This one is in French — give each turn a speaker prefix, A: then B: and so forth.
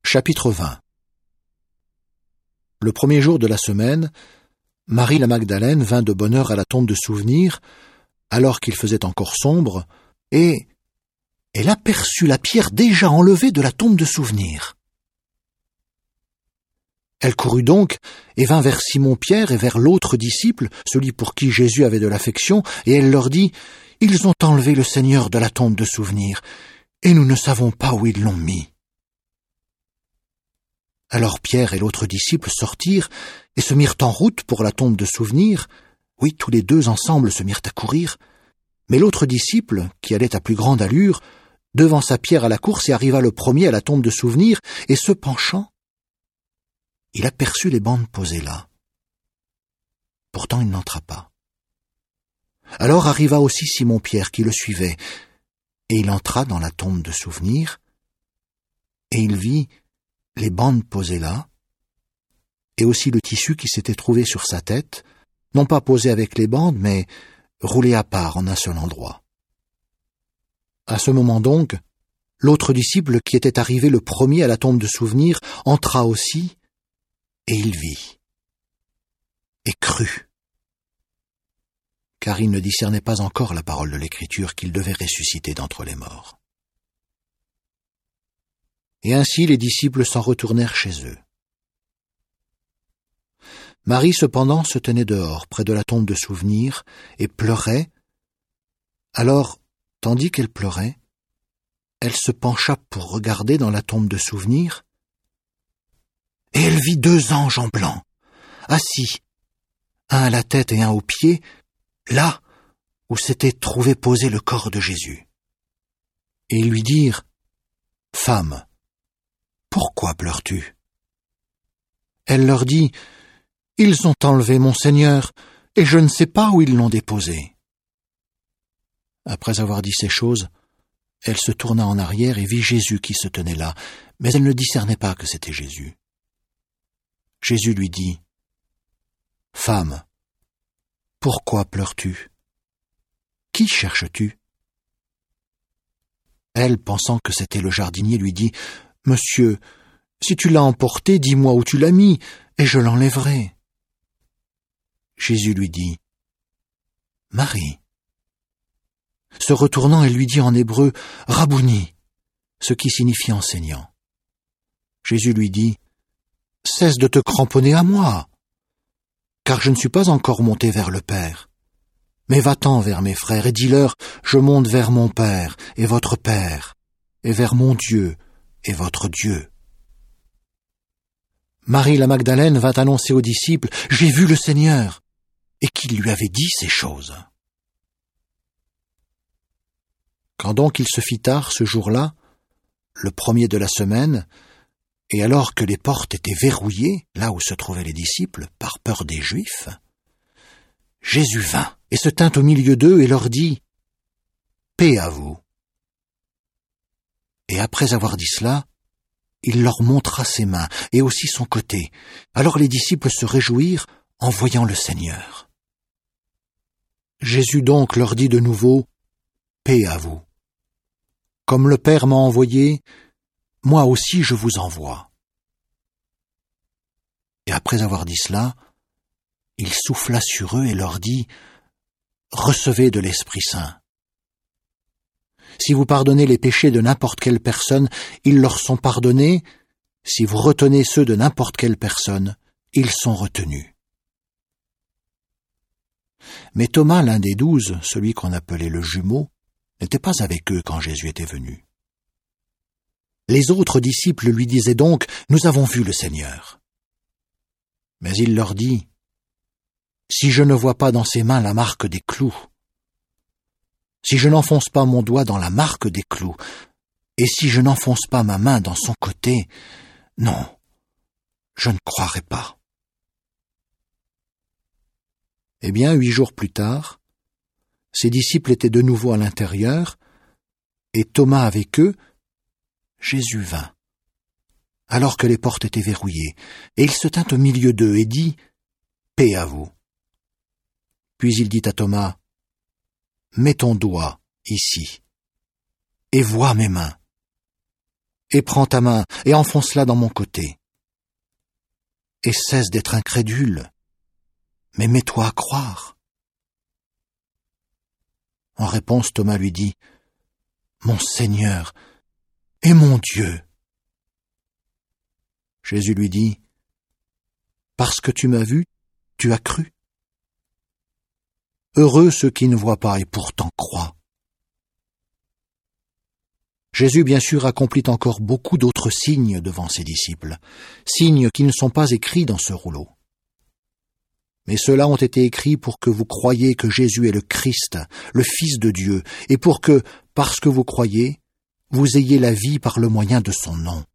A: Chapitre 20. Le premier jour de la semaine, Marie la Magdalène vint de bonne heure à la tombe de Souvenir, alors qu'il faisait encore sombre, et elle aperçut la pierre déjà enlevée de la tombe de Souvenir. Elle courut donc et vint vers Simon-Pierre et vers l'autre disciple, celui pour qui Jésus avait de l'affection, et elle leur dit « Ils ont enlevé le Seigneur de la tombe de Souvenir, et nous ne savons pas où ils l'ont mis. » Alors Pierre et l'autre disciple sortirent et se mirent en route pour la tombe de Souvenir. Oui, tous les deux ensemble se mirent à courir. Mais l'autre disciple, qui allait à plus grande allure, devança Pierre à la course et arriva le premier à la tombe de Souvenir, et se penchant, il aperçut les bandes posées là. Pourtant il n'entra pas. Alors arriva aussi Simon-Pierre qui le suivait, et il entra dans la tombe de Souvenir, et il vit les bandes posées là, et aussi le tissu qui s'était trouvé sur sa tête, non pas posé avec les bandes, mais roulé à part en un seul endroit. À ce moment donc, l'autre disciple qui était arrivé le premier à la tombe de Souvenir entra aussi, et il vit, et crut, car il ne discernait pas encore la parole de l'Écriture qu'il devait ressusciter d'entre les morts. Et ainsi les disciples s'en retournèrent chez eux. Marie cependant se tenait dehors, près de la tombe de Souvenir, et pleurait. Alors, tandis qu'elle pleurait, elle se pencha pour regarder dans la tombe de Souvenir, et elle vit 2 anges en blanc, assis, un à la tête et un aux pieds, là où s'était trouvé posé le corps de Jésus. Et ils lui dirent « Femme, pourquoi pleures-tu » Elle leur dit « Ils ont enlevé mon Seigneur, et je ne sais pas où ils l'ont déposé. » Après avoir dit ces choses, elle se tourna en arrière et vit Jésus qui se tenait là, mais elle ne discernait pas que c'était Jésus. Jésus lui dit « Femme, pourquoi pleures-tu ? Qui cherches-tu » Elle, pensant que c'était le jardinier, lui dit « Monsieur, si tu l'as emporté, dis-moi où tu l'as mis, et je l'enlèverai. » Jésus lui dit « Marie. » Se retournant, elle lui dit en hébreu « Rabouni », ce qui signifie enseignant. Jésus lui dit « Cesse de te cramponner à moi, car je ne suis pas encore monté vers le Père. Mais va-t'en vers mes frères et dis-leur, je monte vers mon Père et votre Père, et vers mon Dieu et votre Dieu. » Marie la Magdalène vint annoncer aux disciples, « J'ai vu le Seigneur », et qu'il lui avait dit ces choses. Quand donc il se fit tard ce jour-là, le premier de la semaine, et alors que les portes étaient verrouillées, là où se trouvaient les disciples, par peur des Juifs, Jésus vint et se tint au milieu d'eux et leur dit « Paix à vous ». Et après avoir dit cela, il leur montra ses mains et aussi son côté. Alors les disciples se réjouirent en voyant le Seigneur. Jésus donc leur dit de nouveau « Paix à vous. Comme le Père m'a envoyé, moi aussi je vous envoie. » Et après avoir dit cela, il souffla sur eux et leur dit « Recevez de l'Esprit Saint. Si vous pardonnez les péchés de n'importe quelle personne, ils leur sont pardonnés. Si vous retenez ceux de n'importe quelle personne, ils sont retenus. » Mais Thomas, l'un des 12, celui qu'on appelait le jumeau, n'était pas avec eux quand Jésus était venu. Les autres disciples lui disaient donc « Nous avons vu le Seigneur. » Mais il leur dit « Si je ne vois pas dans ses mains la marque des clous, si je n'enfonce pas mon doigt dans la marque des clous, et si je n'enfonce pas ma main dans son côté, non, je ne croirai pas. » Eh bien, 8 jours plus tard, ses disciples étaient de nouveau à l'intérieur, et Thomas avec eux. Jésus vint, alors que les portes étaient verrouillées, et il se tint au milieu d'eux et dit « Paix à vous. » Puis il dit à Thomas « Mets ton doigt ici, et vois mes mains. et prends ta main, et enfonce-la dans mon côté. Et cesse d'être incrédule, mais mets-toi à croire. » En réponse, Thomas lui dit, « Mon Seigneur et mon Dieu. » Jésus lui dit, « Parce que tu m'as vu, tu as cru. Heureux ceux qui ne voient pas et pourtant croient. » Jésus, bien sûr, accomplit encore beaucoup d'autres signes devant ses disciples, signes qui ne sont pas écrits dans ce rouleau. Mais ceux-là ont été écrits pour que vous croyiez que Jésus est le Christ, le Fils de Dieu, et pour que, parce que vous croyez, vous ayez la vie par le moyen de son nom.